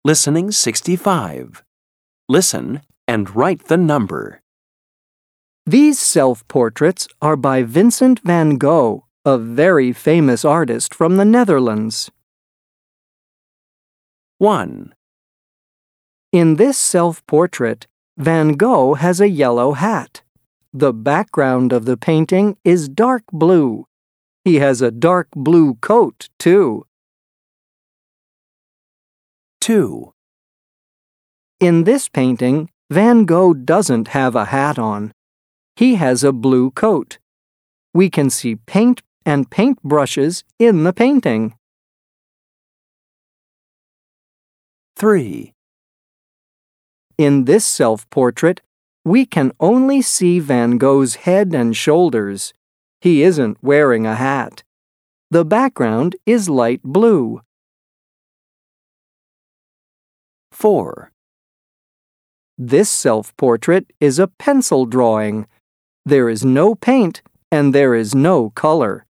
Listening 65. Listen and write the number. These self-portraits are by Vincent van Gogh, a very famous artist from the Netherlands. 1, In this self-portrait, Van Gogh has a yellow hat. The background of the painting is dark blue. He has a dark blue coat, too. 2, In this painting, Van Gogh doesn't have a hat on. He has a blue coat. We can see paint and paintbrushes in the painting. 3, In this self-portrait, we can only see Van Gogh's head and shoulders. He isn't wearing a hat. The background is light blue. 4, This self-portrait is a pencil drawing. There is no paint and there is no color.